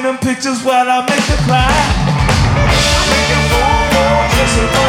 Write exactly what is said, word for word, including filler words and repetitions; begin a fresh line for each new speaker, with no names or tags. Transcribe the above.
moving pictures while I make you cry. I make you move, just a